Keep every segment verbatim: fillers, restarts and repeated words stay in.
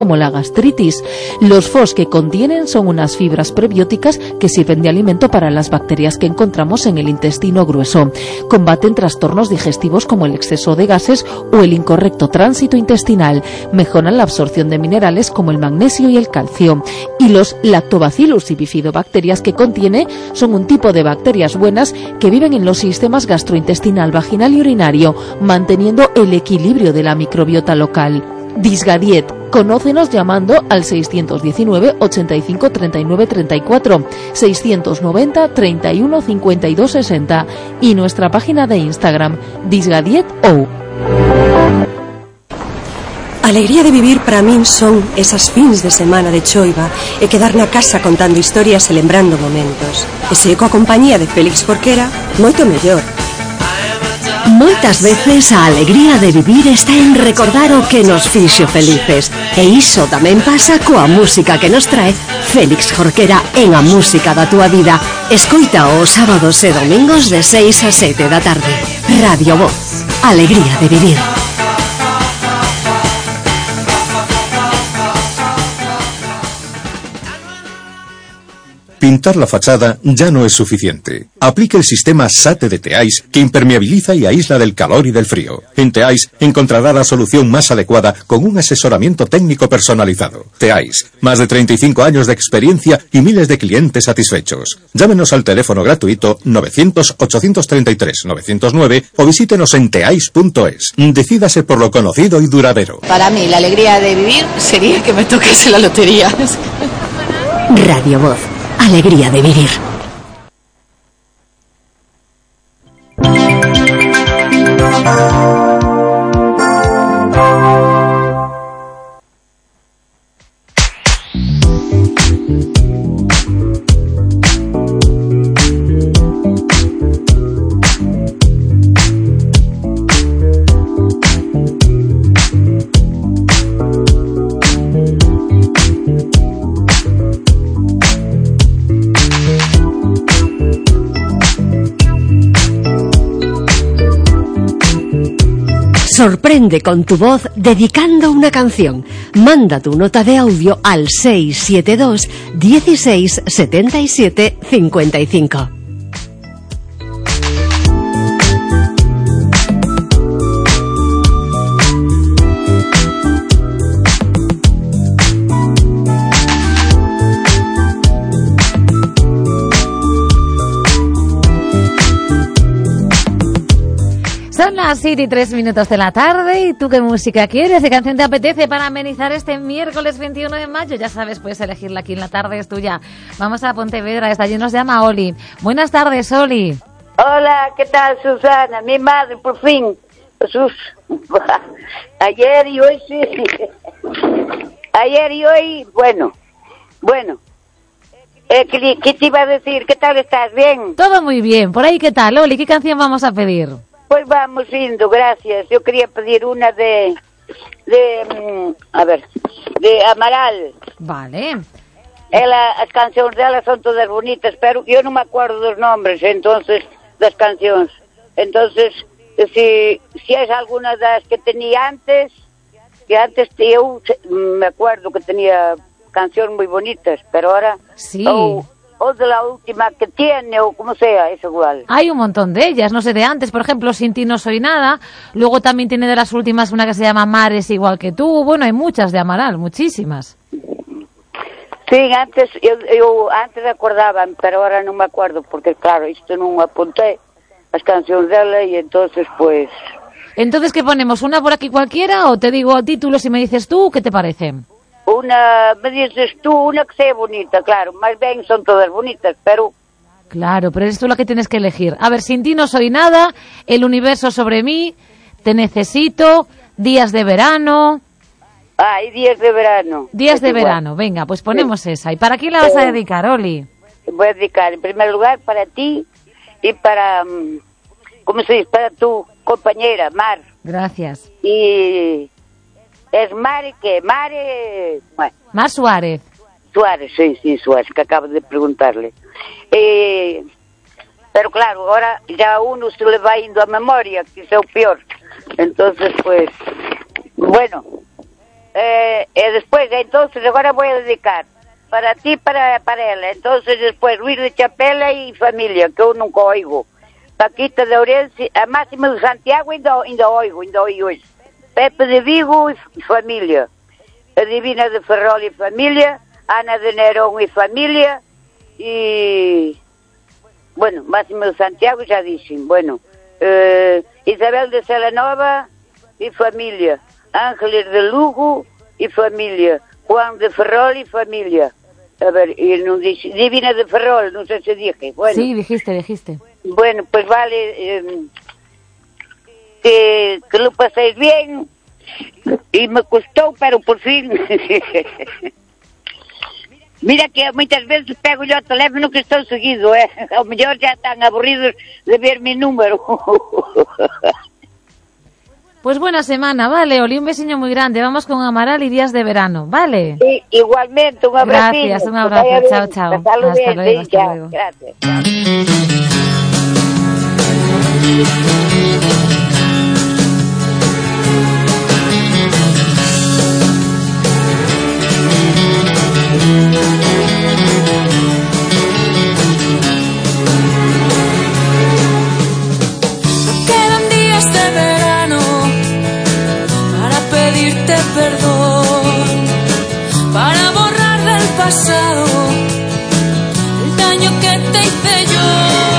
como la gastritis. Los F O S que contienen son unas fibras prebióticas que sirven de alimento para las bacterias que encontramos en el intestino grueso. Combaten trastornos digestivos como el exceso de gases o el incorrecto tránsito intestinal. Mejoran la absorción de minerales como el magnesio y el calcio. Y los lactobacillus y bifidobacterias que contiene son un tipo de bacterias buenas que viven en los sistemas gastrointestinal, vaginal y urinario, manteniendo el equilibrio de la microbiota local. Disgadiet. Conócenos llamando al seiscientos diecinueve, ochenta y cinco, treinta y nueve, treinta y cuatro, seiscientos noventa, treinta y uno, cincuenta y dos, sesenta y nuestra página de Instagram, disgadietou. Alegría de vivir para min son esas fins de semana de choiva e quedar na casa contando historias e lembrando momentos. E se coa compañía de Félix Jorquera, moito mellor. Moitas veces a alegría de vivir está en recordar o que nos fixo felices. E iso tamén pasa coa música que nos trae Félix Jorquera en A Música da Túa Vida. Escoita os sábados e domingos de seis a sete da tarde. Radio Voz. Alegría de vivir. Pintar la fachada ya no es suficiente. Aplique el sistema SATE de Teais que impermeabiliza y aísla del calor y del frío. En Teais encontrará la solución más adecuada con un asesoramiento técnico personalizado. Teais, más de treinta y cinco años de experiencia y miles de clientes satisfechos. Llámenos al teléfono gratuito novecientos, ochocientos treinta y tres, novecientos nueve o visítenos en teais punto es. Decídase por lo conocido y duradero. Para mí la alegría de vivir sería que me tocase la lotería. Radio Voz. Alegría de vivir. Sorprende con tu voz dedicando una canción. Manda tu nota de audio al seis siete dos, dieciséis, setenta y siete, cincuenta y cinco. Son las siete y tres minutos de la tarde. ¿Y tú qué música quieres? ¿Qué canción te apetece para amenizar este miércoles veintiuno de mayo? Ya sabes, puedes elegirla aquí en la tarde, es tuya. Vamos a Pontevedra, está allí nos llama Oli. Buenas tardes, Oli. Hola, ¿qué tal, Susana? Mi madre, por fin. Sus... Ayer y hoy sí. Ayer y hoy, bueno, bueno. Eh, ¿qué, ¿Qué te iba a decir? ¿Qué tal estás? ¿Bien? Todo muy bien. ¿Por ahí qué tal, Oli? ¿Qué canción vamos a pedir? Pues vamos indo, gracias. Yo quería pedir una de, de, a ver, de Amaral. Vale. Ela, as cancións dela son todas bonitas, pero eu non me acuerdo dos nombres, entonces, das cancións. Entonces, si, si es alguna das que tenía antes, que antes eu me acuerdo que tenía cancións moi bonitas, pero ahora... Sí. Oh, o de la última que tiene, o como sea, es igual. Hay un montón de ellas, no sé, de antes, por ejemplo, Sin ti no soy nada. Luego también tiene de las últimas una que se llama Mares igual que tú. Bueno, hay muchas de Amaral, muchísimas. Sí, antes, eu, eu antes acordaban, pero ahora non me acuerdo, porque claro, isto non apunté as cancións dela e entonces, pues... Entonces, ¿qué ponemos? ¿Una por aquí cualquiera o te digo títulos y me dices tú qué te parece? Una, me dices tú, una que sea bonita, claro, más bien son todas bonitas, pero... Claro, pero eres tú la que tienes que elegir. A ver, Sin ti no soy nada, El universo sobre mí, Te necesito, Días de verano... Ah, y Días de verano. Días es de igual. verano, venga, pues ponemos sí. esa. ¿Y para quién la vas a dedicar, Oli? Voy a dedicar, en primer lugar, para ti y para... ¿Cómo se dice? Para tu compañera, Mar. Gracias. Y... ¿Es Mare qué? Mare... Bueno. Mar Suárez. Suárez, sí, sí, Suárez, que acabo de preguntarle. Eh, pero claro, ahora ya uno se le va yendo a memoria, que es lo peor. Entonces, pues, bueno, eh, e despois, entonces, agora vou a dedicar para ti, para, para ela. Entonces, despois, Luís de Chapela e familia, que eu nunca oigo. Paquita de Ourense, a Máxima de Santiago ainda, ainda oigo, ainda oigo hoje. Pepe de Vigo e família. A Divina de Ferrol e família. Ana de Nerón e família. E... bueno, Máxima de Santiago já disse. Bueno, uh, Isabel de Celanova e família. Ángeles de Lugo e família. Juan de Ferrol e família. A ver, y no dice, Divina de Ferrol, no sé si dije. Bueno, sí, dijiste, dijiste. Bueno, pues vale, eh, que, que lo paséis bien, y me costó, pero por fin. Mira que muitas veces pego yo o teléfono que estou seguido, eh? Ao mellor já están aburridos de ver mi número. Pues buena semana, vale, Oli, un besiño muy grande. Vamos con Amaral y Días de Verano, ¿vale? Sí, igualmente, un abrazo. Gracias, un abrazo, chao, chao. Hasta luego, hasta luego, sí, hasta luego. Gracias. Quedan días de verano para pedirte perdón, para borrar del pasado el daño que te hice yo.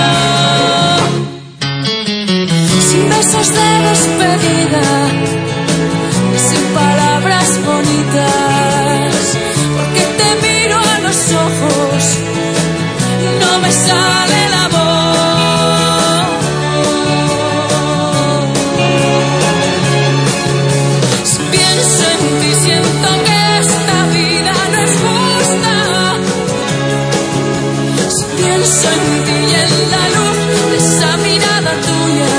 Sin besos de despedida y sin palabras bonitas, porque te miro a los ojos y no me sale la voz. Si pienso en ti siento que esta vida no es justa. Si pienso en ti y en la luz de esa mirada tuya.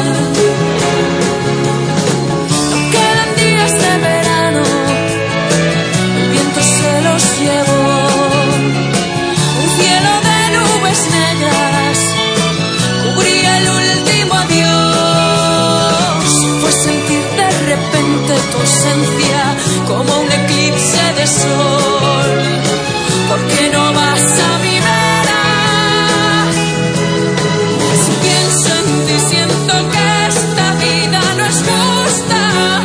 No quedan días de verano, el viento se los llevó. Un cielo de nubes negras cubría el último adiós. Fue sentir de repente tu ausencia como un eclipse de sol. ¿Por qué no vas a mi vera? Si pienso en ti siento que esta vida no es justa.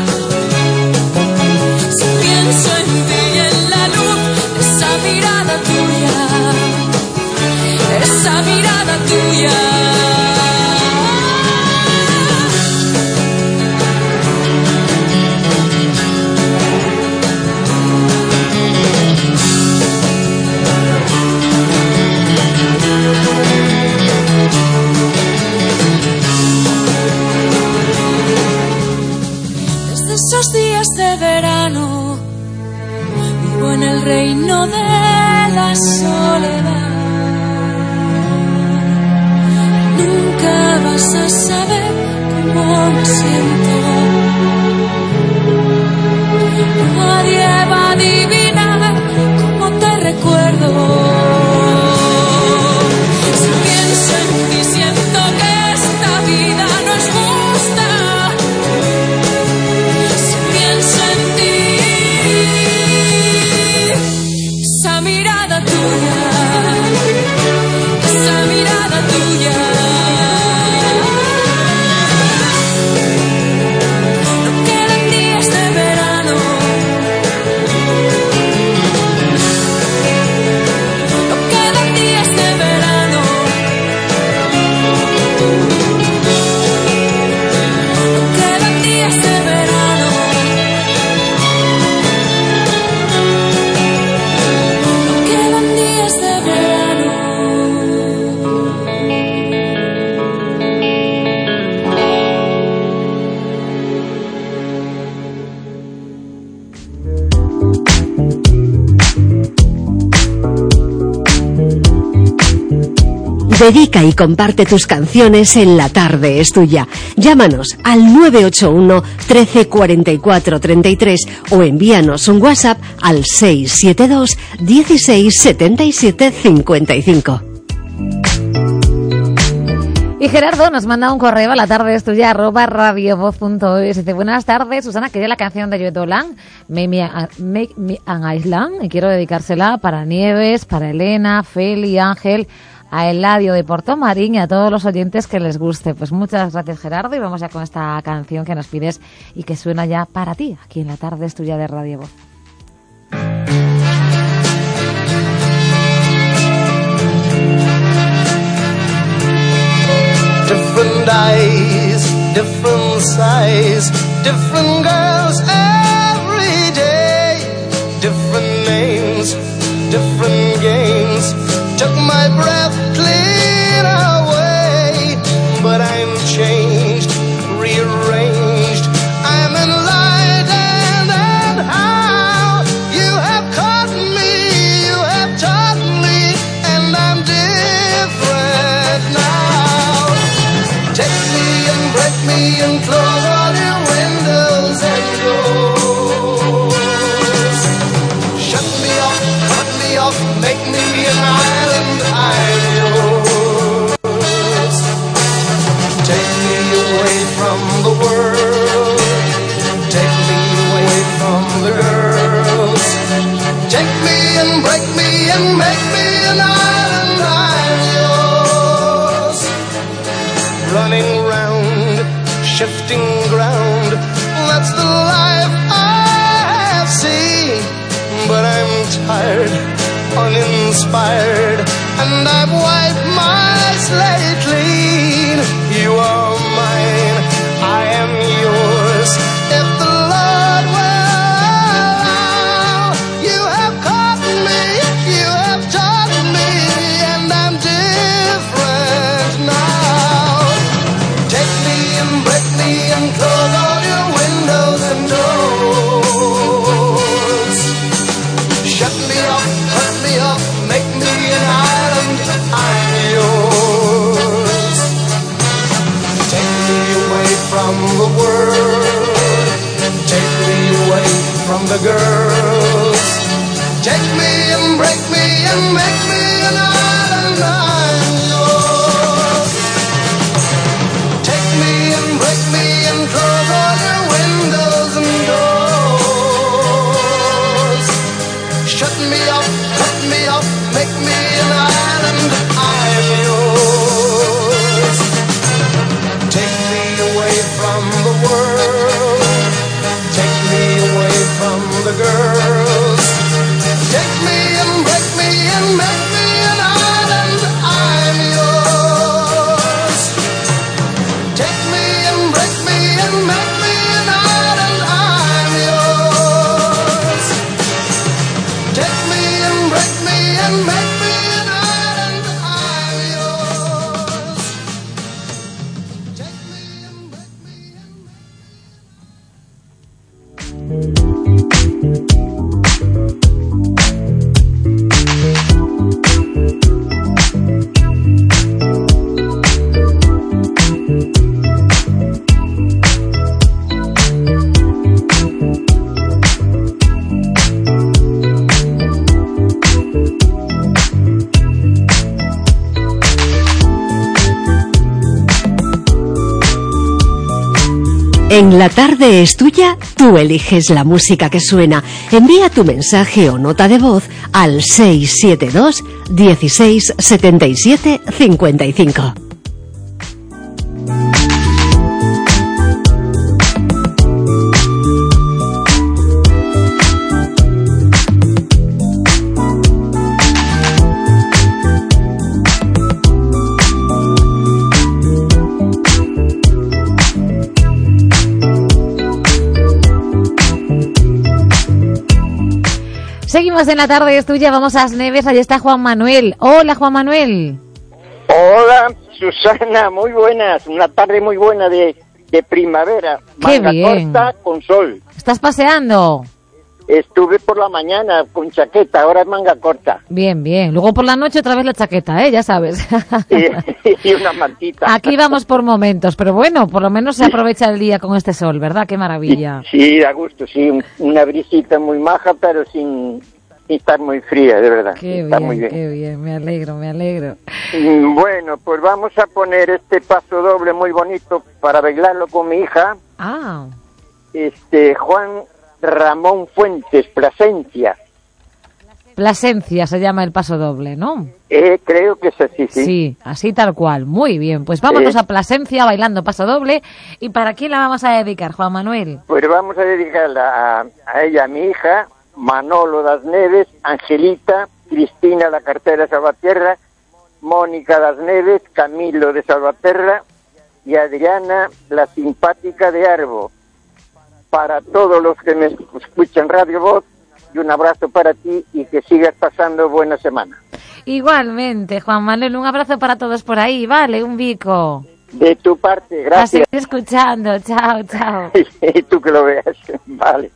Si pienso en ti y en la luz de esa mirada tuya, esa mirada tuya. Desde esos días de verano vivo en el reino de la soledad. Nunca vas a saber cómo me siento. Nadie va a adivinar cómo te recuerdo. Si pienso en ti siento que esta vida no es justa. Si pienso en ti, esa mirada tuya, esa mirada tuya. No quedan días de verano, no quedan días de verano, no quedan días de verano, no quedan días de verano. Dedica y comparte tus canciones en La Tarde es Tuya. Llámanos al nueve ocho uno, trece, cuarenta y cuatro, treinta y tres o envíanos un WhatsApp al seis siete dos, dieciséis, setenta y siete, cincuenta y cinco. Y Gerardo nos manda un correo a la tarde es tuya arroba radiovoz punto es. Dice, buenas tardes, Susana, quería la canción de Joe Dolan, Make Me, Make Me an Island, y quiero dedicársela para Nieves, para Elena, Feli, Ángel, a Eladio de Portomarín y a todos los oyentes que les guste. Pues muchas gracias, Gerardo, y vamos ya con esta canción que nos pides y que suena ya para ti, aquí en la tarde es tuya de Radio Voz. Different eyes, different size, different girls every day, different names, different games, took my breath clean away, but I'm changed, rearranged, I'm enlightened, and how you have caught me, you have taught me, and I'm different now. Take me and break me and close all your windows and doors. Shut me off, cut me off, make me an island, I'm yours. Take me away from the world, take me away from the girls. Take me and break me and make me an island, I'm yours. Running round, shifting ground, that's the life I have seen. But I'm tired, uninspired, and I've wiped my slate clean. You are mine, I am yours. If the Lord will allow, you have caught me, you have taught me, and I'm different now. Take me and break me and close all your windows and doors. Shut me off, cut me off, make me an island, I'm yours. Take me away from the world, take me away from the girls. Take me and break me and make me an island, I'm yours. Take me and break me and close all your windows and doors. Shut me off, cut me off, make me an island, I'm yours. Take me away from the world, take me away from the girls. Take me and break me and make me an island, I'm yours. Take me and break me and make me an island, I'm yours. Take me and break me and make me an island, I'm yours. Take me and break me and En La Tarde es Tuya, tú eliges la música que suena. Envía tu mensaje o nota de voz al seis siete dos, dieciséis, setenta y siete, cincuenta y cinco. Seguimos en La Tarde es Tuya, vamos a Asneves, allí está Juan Manuel. Hola, Juan Manuel. Hola, Susana, muy buenas, una tarde muy buena de, de primavera. Qué manga bien. corta con sol. ¿Estás paseando? Estuve por la mañana con chaqueta, ahora es manga corta. Bien, bien. Luego por la noche otra vez la chaqueta, ¿eh? Ya sabes. Y, y una mantita. Aquí vamos por momentos, pero bueno, por lo menos se aprovecha el día con este sol, ¿verdad? Qué maravilla. Sí, a gusto, sí, una brisita muy maja, pero sin estar muy fría, de verdad. Qué está bien, muy bien. qué bien, me alegro, me alegro. Mm, Bueno, pues vamos a poner este paso doble muy bonito para bailarlo con mi hija. Ah, Este, Juan Ramón Fuentes, Plasencia. Plasencia se llama el paso doble, ¿no? Eh, creo que es así, sí. Sí, así tal cual. Muy bien, pues vámonos Sí. a Plasencia bailando paso doble. ¿Y para quién la vamos a dedicar, Juan Manuel? Pues vamos a dedicarla a, a ella, a mi hija, Manolo das Neves, Angelita, Cristina la cartera de Salvaterra, Mónica das Neves, Camilo de Salvaterra y Adriana la simpática de Arbo. Para todos los que me escuchan Radio Voz, y un abrazo para ti y que sigas pasando buena semana. Igualmente, Juan Manuel, un abrazo para todos por ahí, vale, un bico. De tu parte, A gracias. seguir escuchando, chao, chao. Y tú que lo veas, vale.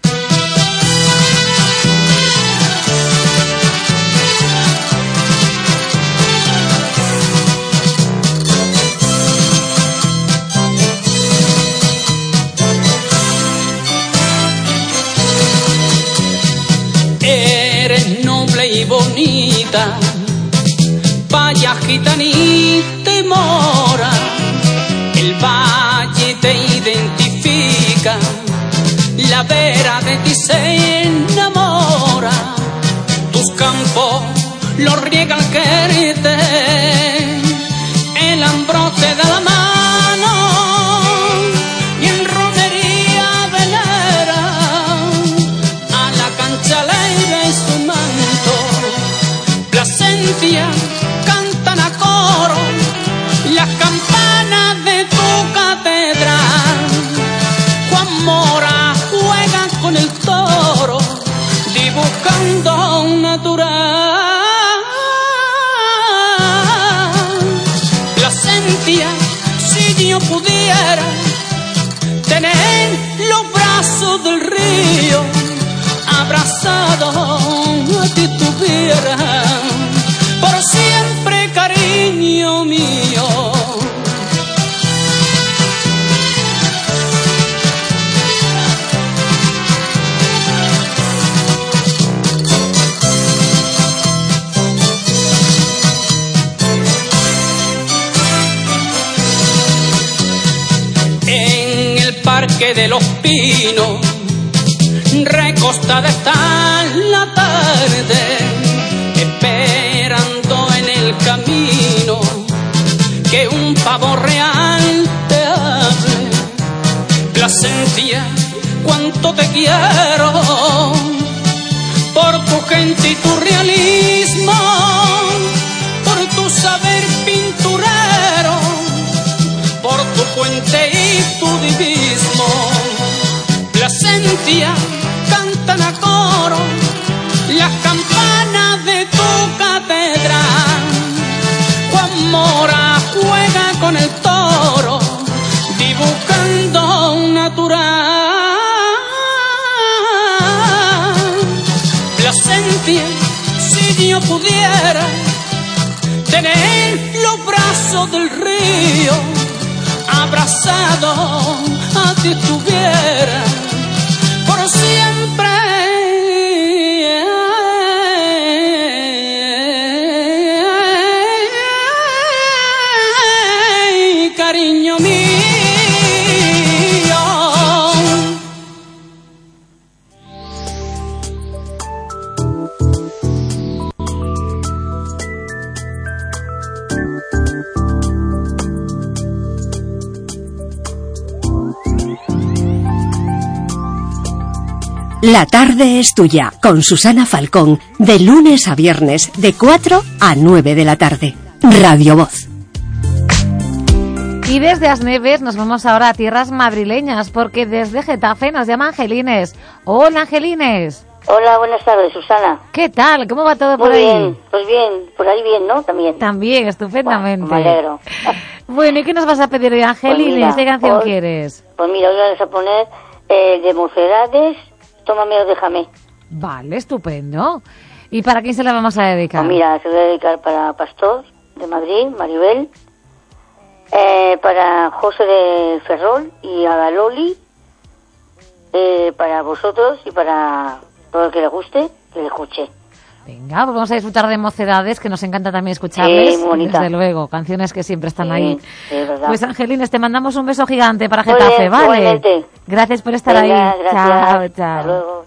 Eres noble y bonita, vaya gitanita y mora, el valle te identifica, la vera de ti se enamora, tus campos los riega el quererte, el ambrote de la mano y en romería venera a la cancha alegre su manto. Plasencia cantan a coro las campanas de tu catedral. Juan Mora juega con el toro dibujando un natural. Plasencia, si yo pudiera tener los brazos del río abrazado a ti tuviera por siempre, cariño mío. En el Parque de los Pinos recostada está la tarde, esperando en el camino que un pavo real te hable. Plasencia, cuánto te quiero, por tu gente y tu realismo, por tu saber pinturero, por tu puente y tu divismo. Plasencia, cantan a coro las campanas de tu catedral. Juan Mora juega con el toro dibujando un natural. Plasencia, si yo pudiera tener los brazos del río abrazado a ti tuviera por siempre, cariño mío. La tarde es tuya, con Susana Falcón, de lunes a viernes, de cuatro a nueve de la tarde. Radio Voz. Y desde Asneves nos vamos ahora a tierras madrileñas, porque desde Getafe nos llama Angelines. Hola, Angelines. Hola, buenas tardes, Susana. ¿Qué tal? ¿Cómo va todo por Muy ahí? bien, pues bien, por ahí bien, ¿no? También. También, estupendamente. Bueno, me alegro. Bueno, ¿y qué nos vas a pedir hoy, Angelines? Pues mira, ¿Qué canción hoy- quieres? Pues mira, hoy vamos a poner eh, de Mocedades, Tómame o déjame. Vale, estupendo. ¿Y para quién se la vamos a dedicar? Pues mira, se voy a dedicar para Pastor, de Madrid, Maribel, eh, para José de Ferrol y a Galoli, eh, para vosotros y para todo el que le guste, que le escuché. Venga, pues vamos a disfrutar de Mocedades, que nos encanta también escucharles. Sí, muy bonita. Desde luego, canciones que siempre están Sí, ahí. sí, es verdad. Pues Angelines, te mandamos un beso gigante para Muy Getafe, bien, ¿vale? igualmente. Gracias por estar Venga, ahí. gracias. Chao, chao. Hasta luego.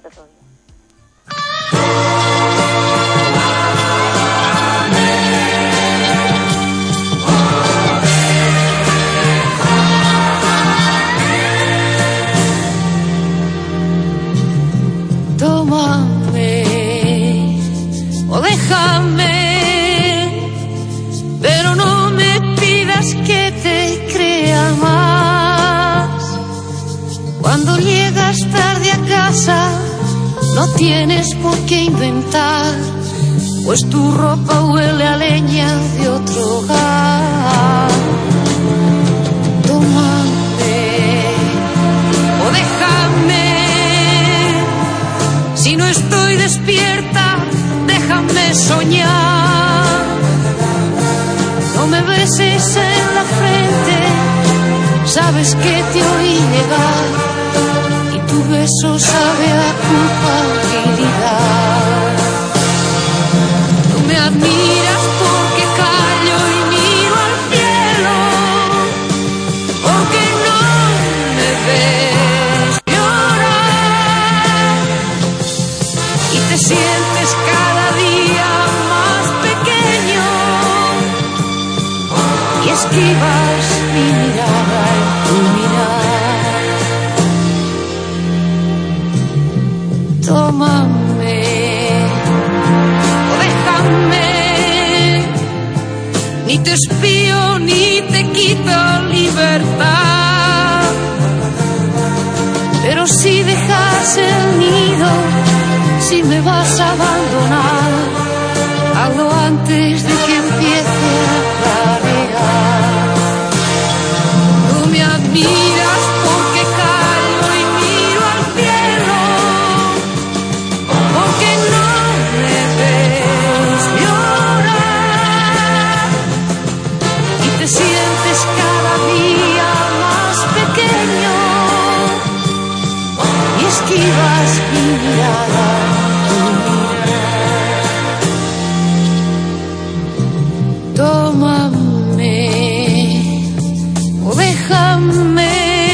Tómame o déjame, pero no me pidas que te crea más. Cuando llegas tarde a casa, no tienes por qué inventar, pues tu ropa huele a leña de otro hogar. Tómame o déjame. Si no estoy despierta, déjame soñar. No me beses en la frente, sabes que te oí llegar y tu beso sabe a culpabilidad. No me admiras porque callo y miro al cielo, porque no me ves llorar y te sientes cada día más pequeño y esquivas mi mirada en tu mirar. Tómame o déjame, ni te espío ni te quito libertad, pero si dejas el nido, si me vas a abandonar, hazlo antes de que empiece a clarear. No me admiras porque callo y miro al cielo, porque no me ves llorar y te sientes cada día más pequeño y esquivas mi mirada. Tómame o déjame,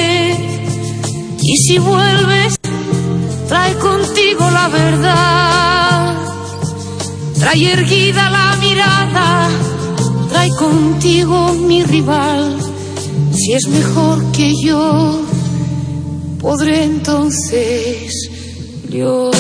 y si vuelves, trae contigo la verdad, trae erguida la mirada, trae contigo mi rival. Si es mejor que yo, podré entonces llorar.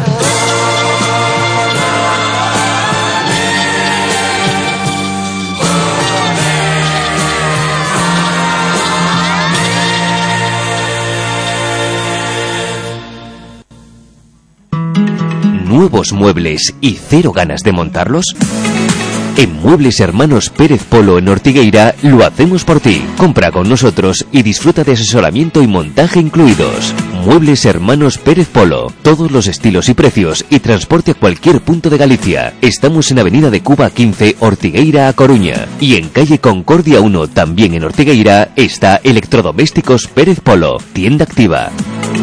¿Nuevos muebles y cero ganas de montarlos? En Muebles Hermanos Pérez Polo en Ortigueira lo hacemos por ti. Compra con nosotros y disfruta de asesoramiento y montaje incluidos. Muebles Hermanos Pérez Polo. Todos los estilos y precios y transporte a cualquier punto de Galicia. Estamos en Avenida de Cuba quince, Ortigueira a Coruña. Y en calle Concordia uno, también en Ortigueira, está Electrodomésticos Pérez Polo. Tienda activa.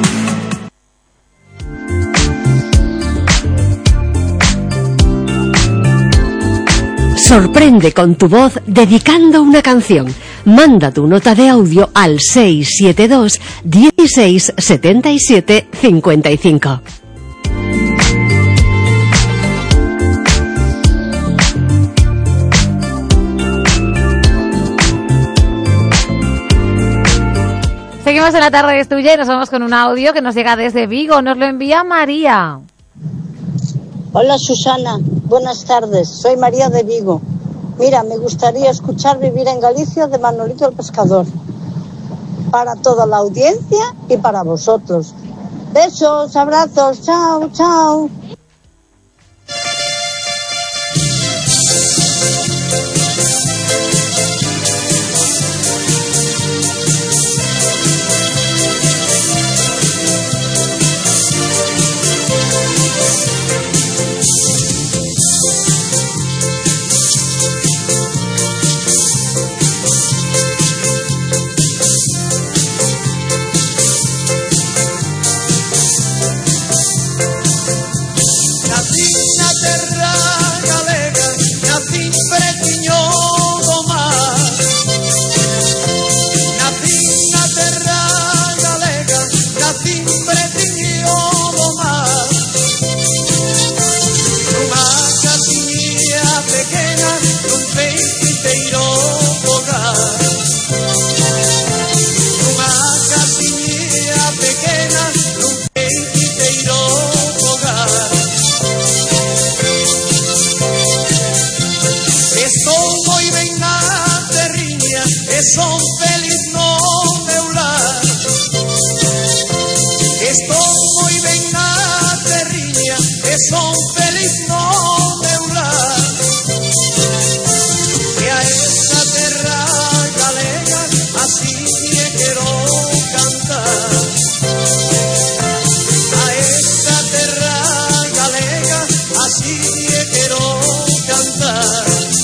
Sorprende con tu voz dedicando una canción. Manda tu nota de audio al seis siete dos, dieciséis, setenta y siete, cincuenta y cinco. Seguimos en La Tarde es Tuya y nos vamos con un audio que nos llega desde Vigo. Nos lo envía María. Hola Susana, buenas tardes, soy María de Vigo. Mira, me gustaría escuchar Vivir en Galicia de Manolito el Pescador. Para toda la audiencia y para vosotros. Besos, abrazos, chao, chao. que son feliz no meu lar. Estou moi ben na terriña, que son feliz no meu lar. E a esta terra galega así lle quero cantar. A esta terra galega así lle quero cantar.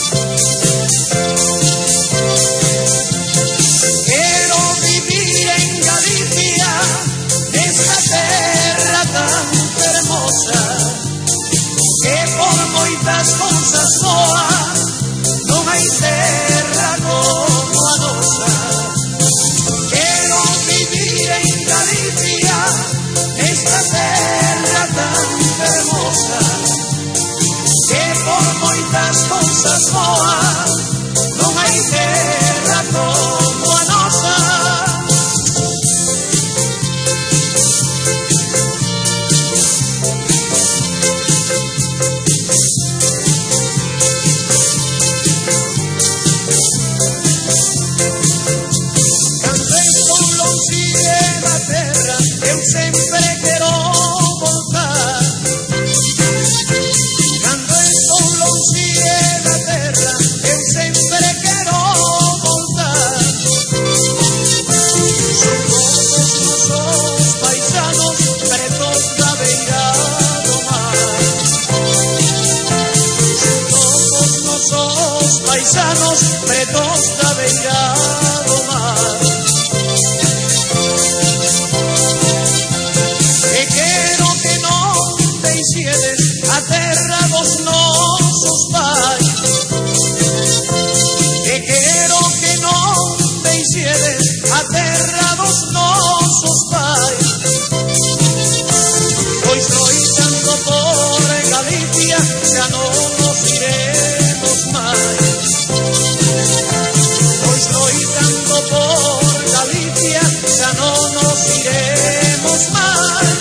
Quero vivir en Galicia, nesta terra tan hermosa, que por moitas cousas soa, non hai terra como a nosa. Quero vivir en Galicia, nesta terra tan hermosa, que por moitas cousas soa, non hai terra como a nosa. Cando estou longe da terra, eu sempre quero voltar. Cando estou longe da terra, eu sempre quero voltar. Son todos nosos paisanos pretos da beira do mar. Son todos nosos paisanos pretos da beira do mar. E quero que non deixedes a terra dos nosos pais. E quero que non deixedes a terra dos nosos pais. Pois loitando por Galicia xa non nos iremos máis. Pois loitando por Galicia xa non nos iremos máis.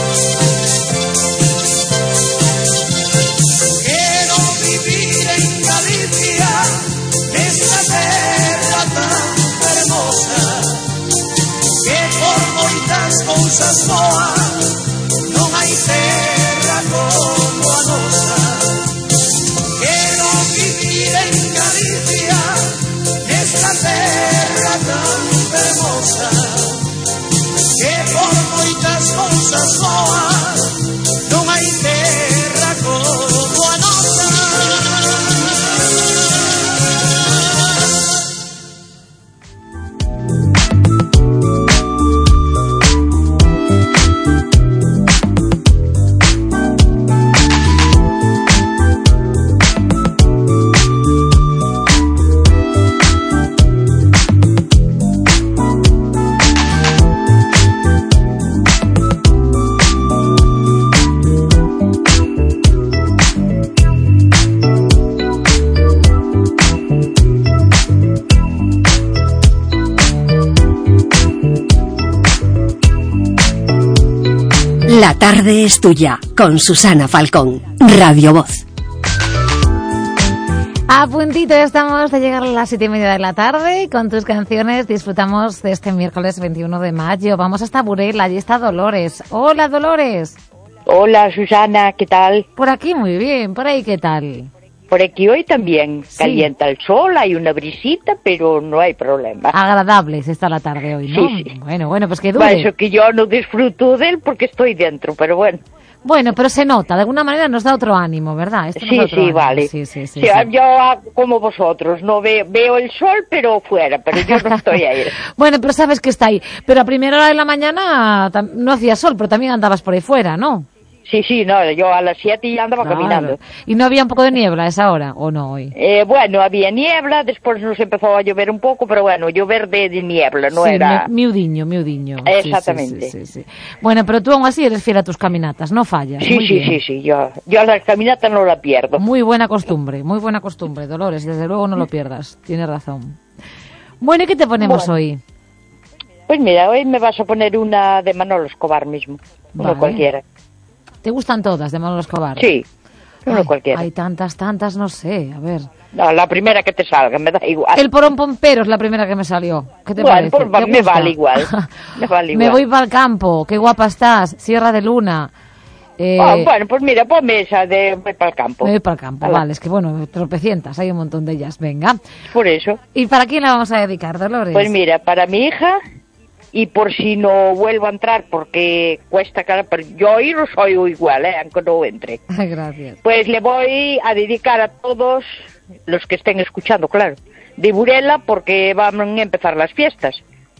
Quero vivir en Galicia, nesta terra tan hermosa, que por moitas cousas soa, non hai terra como a nosa. Quero vivir en Galicia, nesta terra tan hermosa, que por moitas cousas soa, non hai terra como a nosa. La tarde es tuya, con Susana Falcón, Radio Voz. A puntito estamos de llegar a las siete y media de la tarde y con tus canciones disfrutamos de este miércoles veintiuno de mayo. Vamos hasta Burela, allí está Dolores. Hola, Dolores. Hola, Susana, ¿qué tal? Por aquí muy bien, por ahí ¿qué tal? Por aquí hoy también. Sí. Calienta el sol, hay una brisita, pero no hay problema. Agradable está la tarde hoy, ¿no? Sí, sí. Bueno, bueno, pues que dure. Bueno, eso que yo no disfruto de él porque estoy dentro, pero bueno. Bueno, pero se nota, de alguna manera nos da otro ánimo, ¿verdad? Esto nos Sí, da otro sí, ánimo. vale. Sí, sí, sí, Sí, sí. Yo como vosotros, no ve- veo el sol, pero fuera, pero yo no estoy ahí. Bueno, pero sabes que está ahí. Pero a primera hora de la mañana tam- no hacía sol, pero también andabas por ahí fuera, ¿no? Sí, sí, no, yo a las siete ya andaba Claro. caminando. ¿Y no había un poco de niebla a esa hora o no hoy? Eh, bueno, había niebla, después nos empezó a llover un poco, pero bueno, llover de, de niebla, no sí, era... mi- miudiño, miudiño. Sí, sí, Exactamente. Sí, sí, sí, sí. Bueno, pero tú aún así eres fiel a tus caminatas, no fallas. Sí, Muy sí, bien. sí, sí, yo, yo a la caminata no la pierdo. Muy buena costumbre, muy buena costumbre, Dolores, desde luego no lo pierdas, tienes razón. Bueno, ¿y qué te ponemos Bueno. hoy? Pues mira, hoy me vas a poner una de Manolo Escobar mismo, una Vale. cualquiera. ¿Te gustan todas de Manolo Escobar? Sí. Uno Ay, cualquiera. Hay tantas, tantas, no sé, a ver. No, la primera que te salga, me da igual. El porón pompero es la primera que me salió. ¿Qué te Bueno, parece? pues, ¿Te me gusta? vale igual. Me vale igual. Me voy para el campo, qué guapa estás, Sierra de Luna. Eh, Ah, bueno, pues mira, ponme esa de voy para el campo. Me voy para el campo, Ala. vale, es que bueno, tropecientas, hay un montón de ellas, venga. Por eso. ¿Y para quién la vamos a dedicar, Dolores? Pues mira, para mi hija, y por si no vuelvo a entrar, porque cuesta cara, pero yo hoy no soy igual, ¿eh? Aunque no entre. Gracias. Pues le voy a dedicar a todos los que estén escuchando, claro, de Burela, porque van a empezar las fiestas.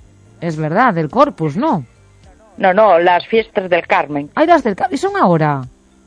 Es verdad, del Corpus, ¿no? No, no, las fiestas del Carmen. Ay, las del Carmen, ¿y son ahora?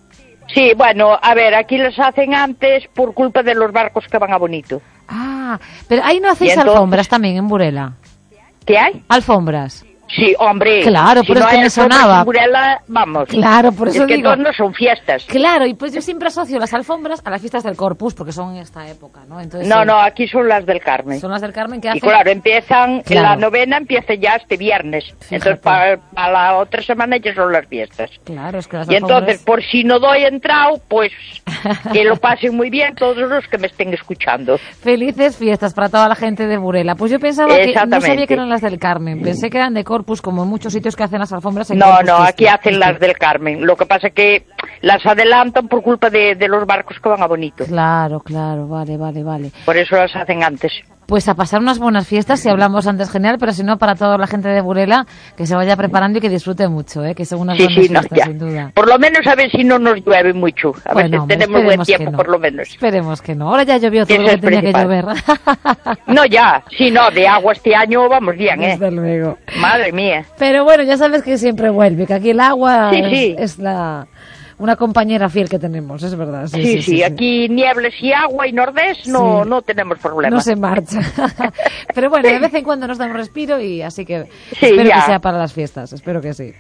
Sí, bueno, a ver, aquí las hacen antes por culpa de los barcos que van a Bonito. Ah, pero ahí no hacéis Y entonces- alfombras también en Burela. ¿Qué hay? Alfombras. Sí, hombre. Claro, si pero no es que hay me alfombras sonaba. en Burela, vamos. Claro, por eso es que digo. entonces no son fiestas. Claro, y pues yo siempre asocio las alfombras a las fiestas del Corpus, porque son en esta época, ¿no? Entonces, No, eh, no, aquí son las del Carmen. Son las del Carmen que Y hacen... claro, empiezan, Claro. la novena empieza ya este viernes. Fíjate. Entonces, para, para la otra semana ya son las fiestas. Claro, es que las Y entonces, alfombras- por si no doy entrado, pues que lo pasen muy bien todos los que me estén escuchando. Felices fiestas para toda la gente de Burela. Pues yo pensaba que no Exactamente. sabía que eran las del Carmen. Pensé que eran de Corpus, como en muchos sitios que hacen las alfombras en No, Corpus no, Christi. aquí hacen las del Carmen. Lo que pasa es que las adelantan por culpa de, de los barcos que van a Bonito. Claro, claro, vale, vale, vale. Por eso las hacen antes. Pues a pasar unas buenas fiestas, si hablamos antes genial, pero si no, para toda la gente de Burela, que se vaya preparando y que disfrute mucho, ¿eh? Que son unas Sí, buenas sí, no, fiestas, ya. sin duda. Por lo menos a ver si no nos llueve mucho. A ver Bueno, si hombre, tenemos buen esperemos que tiempo, no. por lo menos. Esperemos que no. Ahora ya llovió todo Eso lo que es tenía que principal. llover. No, ya. Sí, no, de agua este año vamos bien, ¿eh? Desde luego. Madre mía. Pero bueno, ya sabes que siempre vuelve, que aquí el agua Sí, es, sí. es la una compañera fiel que tenemos, es verdad. Sí, Sí, sí, sí, sí, sí. aquí niebles y agua y nordés no, Sí. no tenemos problemas. No se marcha. Pero bueno, de vez en cuando nos da un respiro y así que Sí, espero ya. que sea para las fiestas, espero que sí.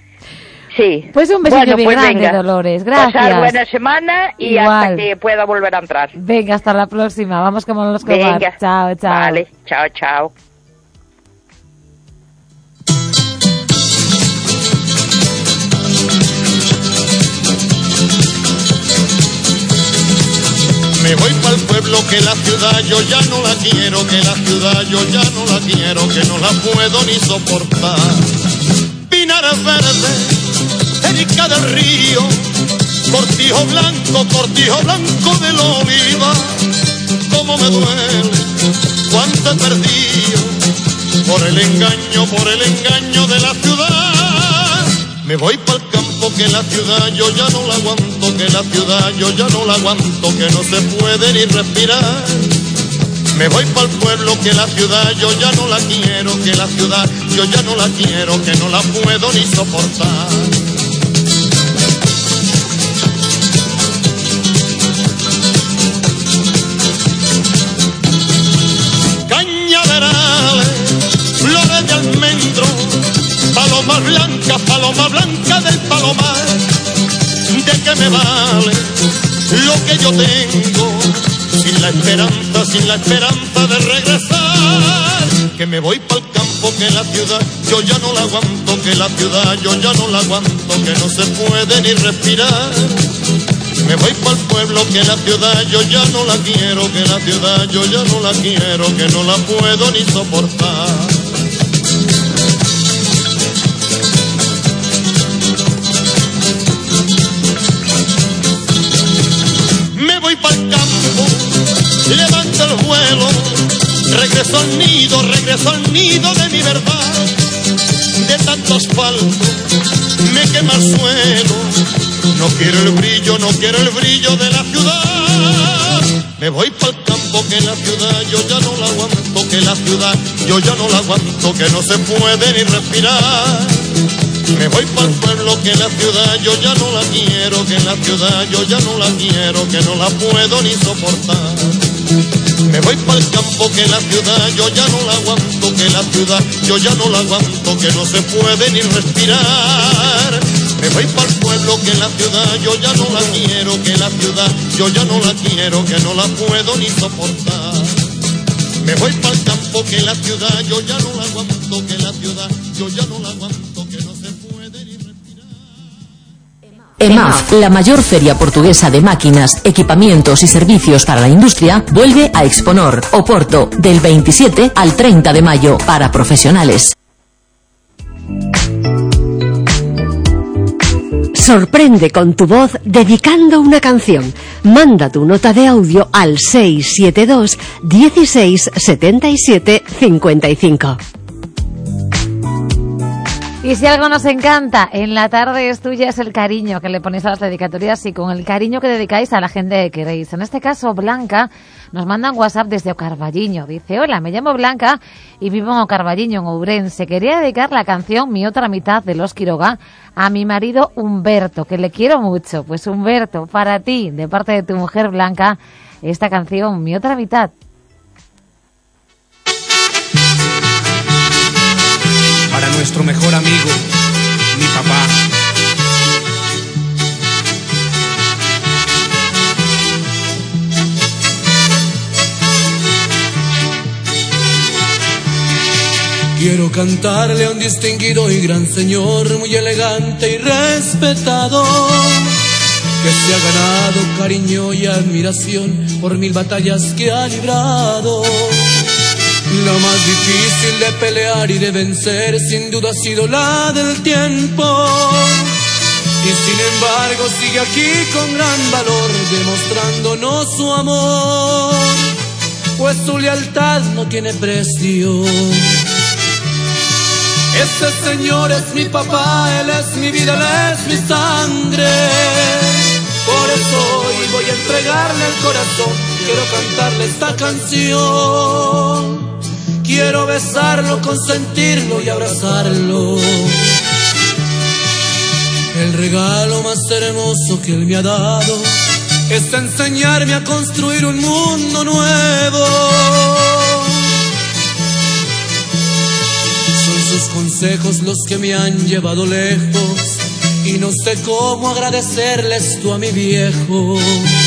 Sí. Pues un besillo Bueno, bien pues grande, venga. Dolores. Gracias. Pasar buena semana y Igual. hasta que pueda volver a entrar. Venga, hasta la próxima. Vamos como los cobar. Venga. Chao, chao. Vale, chao, chao. Me voy para el pueblo, que la ciudad yo ya no la quiero, que la ciudad yo ya no la quiero, que no la puedo ni soportar. Pinares verdes, cerca del río, cortijo blanco, cortijo blanco de la oliva. Cómo me duele, cuánto he perdido, por el engaño, por el engaño de la ciudad. Me voy para el campo, que la ciudad yo ya no la aguanto, que la ciudad yo ya no la aguanto, que no se puede ni respirar. Me voy para el pueblo, que la ciudad yo ya no la quiero, que la ciudad yo ya no la quiero, que no la puedo ni soportar. Cañaverales, flores de almendro, paloma blanca, paloma blanca del palomar. ¿De qué me vale lo que yo tengo sin la esperanza, sin la esperanza de regresar? Que me voy para el campo, que la ciudad yo ya no la aguanto, que la ciudad yo ya no la aguanto, que no se puede ni respirar. Me voy para el pueblo, que la ciudad yo ya no la quiero, que la ciudad yo ya no la quiero, que no la puedo ni soportar. Me voy para el campo, levanto el vuelo, regreso al nido, regreso al nido de mi verdad. De tanto asfalto me quema el suelo, no quiero el brillo, no quiero el brillo de la ciudad. Me voy para el campo, que la ciudad yo ya no la aguanto, que la ciudad yo ya no la aguanto, que no se puede ni respirar. Me voy para el pueblo, que la ciudad yo ya no la quiero, que la ciudad yo ya no la quiero, que no la puedo ni soportar. Me voy para el campo, que la ciudad yo ya no la aguanto, que la ciudad yo ya no la aguanto, que no se puede ni respirar. Me voy para el pueblo, que la ciudad yo ya no la quiero, que la ciudad yo ya no la quiero, que no la puedo ni soportar. Me voy para el campo, que la ciudad yo ya no la aguanto, que la ciudad yo ya no la aguanto, que no se puede ni respirar. EMAF, la mayor feria portuguesa de máquinas, equipamientos y servicios para la industria, vuelve a Exponor, Oporto, del veintisiete al treinta de mayo, para profesionales. Sorprende con tu voz dedicando una canción. Manda tu nota de audio al seis siete dos, dieciséis, setenta y siete, cincuenta y cinco. Y si algo nos encanta en la tarde es tuya, es el cariño que le ponéis a las dedicatorias y con el cariño que dedicáis a la gente que queréis. En este caso, Blanca nos manda un WhatsApp desde Ocarballiño. Dice: hola, me llamo Blanca y vivo en Ocarballiño, en Ourense. Quería dedicar la canción Mi otra mitad de Los Quiroga a mi marido Humberto, que le quiero mucho. Pues Humberto, para ti, de parte de tu mujer Blanca, esta canción, Mi otra mitad. Para nuestro mejor amigo, mi papá. Quiero cantarle a un distinguido y gran señor, muy elegante y respetado, que se ha ganado cariño y admiración por mil batallas que ha librado. La más difícil de pelear y de vencer sin duda ha sido la del tiempo. Y sin embargo sigue aquí con gran valor demostrándonos su amor, pues su lealtad no tiene precio. Este señor es mi papá, él es mi vida, él es mi sangre. Por eso hoy voy a entregarle el corazón, quiero cantarle esta canción. Quiero besarlo, consentirlo y abrazarlo. El regalo más hermoso que él me ha dado es enseñarme a construir un mundo nuevo. Son sus consejos los que me han llevado lejos y no sé cómo agradecerle esto a mi viejo.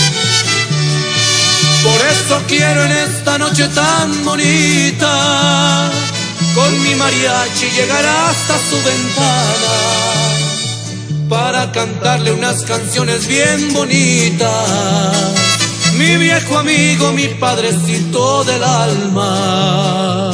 Por eso quiero en esta noche tan bonita, con mi mariachi llegar hasta su ventana, para cantarle unas canciones bien bonitas. Mi viejo amigo, mi padrecito del alma.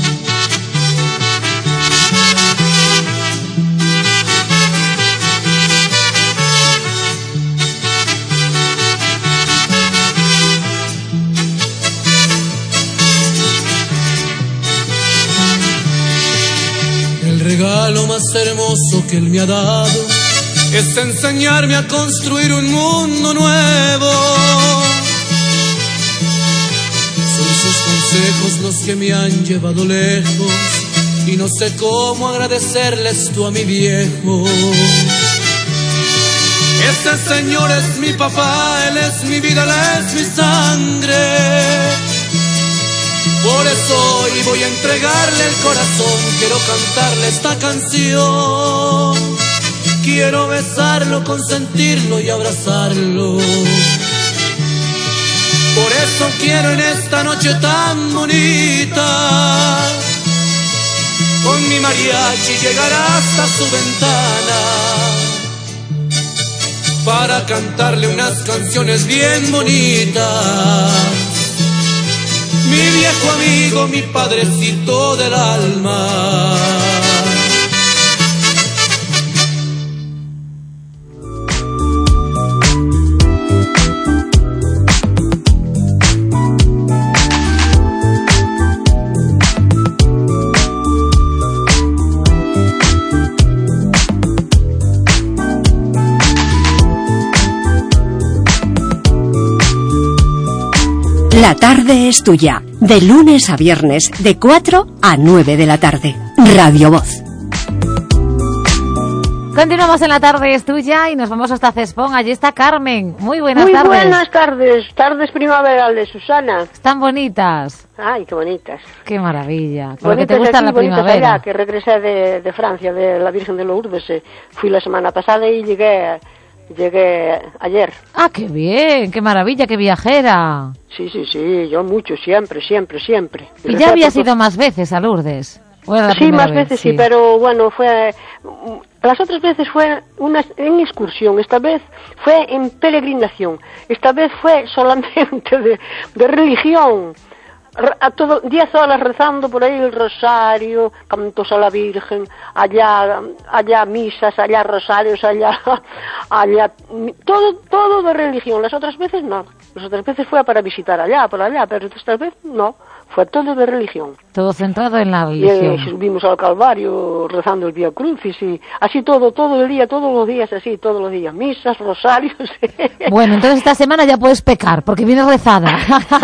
El regalo más hermoso que él me ha dado es enseñarme a construir un mundo nuevo. Son sus consejos los que me han llevado lejos y no sé cómo agradecerle esto a mi viejo. Este señor es mi papá, él es mi vida, él es mi sangre. Por eso hoy voy a entregarle el corazón, quiero cantarle esta canción. Quiero besarlo, consentirlo y abrazarlo. Por eso quiero en esta noche tan bonita, con mi mariachi llegar hasta su ventana, para cantarle unas canciones bien bonitas. Mi viejo amigo, mi padrecito del alma. La tarde es tuya, de lunes a viernes, de cuatro a nueve de la tarde. Radio Voz. Continuamos en La tarde es tuya y nos vamos hasta Cespón. Allí está Carmen. Muy buenas Muy tardes. Muy buenas tardes, tardes primaverales, Susana. Están bonitas. Ay, qué bonitas. Qué maravilla. Por que te gusta aquí, la primavera. Allá, que regresé de, de Francia, de la Virgen de Lourdes. Eh. Fui la semana pasada y llegué... Llegué ayer. Ah, qué bien, qué maravilla, qué viajera. Sí, sí, sí, yo mucho, siempre, siempre, siempre. ¿Y ya habías ido más veces a Lourdes? Sí, más vez, veces sí, sí, pero bueno, fue Las otras veces fue una, en excursión, esta vez fue en peregrinación, esta vez fue solamente de, de religión. A todo, diez horas rezando por ahí el rosario, cantos a la Virgen, allá, allá misas, allá rosarios, allá, allá, todo, todo de religión. Las otras veces no, las otras veces fue para visitar allá, por allá, pero esta vez no, fue todo de religión. Todo centrado en la religión. Y subimos al Calvario rezando el Vía Crucis y así todo, todo el día, todos los días, así, todos los días, misas, rosarios. Bueno, entonces esta semana ya puedes pecar, porque vienes rezada.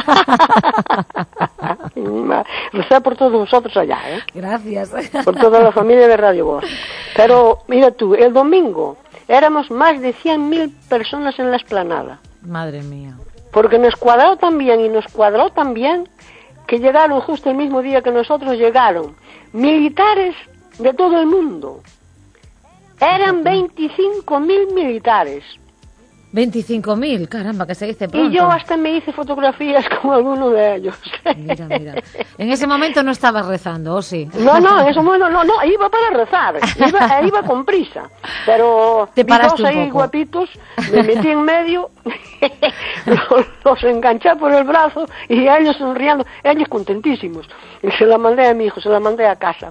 Rezar por todos vosotros allá, ¿eh? Gracias. Por toda la familia de Radio Voz. Pero, mira tú, el domingo éramos más de cien mil personas en la explanada. Madre mía. Porque nos cuadró tan bien y nos cuadró tan bien que llegaron justo el mismo día que nosotros llegaron militares de todo el mundo. Eran veinticinco mil militares. veinticinco mil, caramba, que se dice pronto. Y yo hasta me hice fotografías con alguno de ellos. Mira, mira. En ese momento no estabas rezando, ¿o sí? No, no, en ese momento no, no, iba para rezar, iba, iba con prisa. Pero te vi dos ahí guapitos, me metí en medio, los, los enganché por el brazo y ellos sonriendo, ellos contentísimos. Y se la mandé a mi hijo, se la mandé a casa.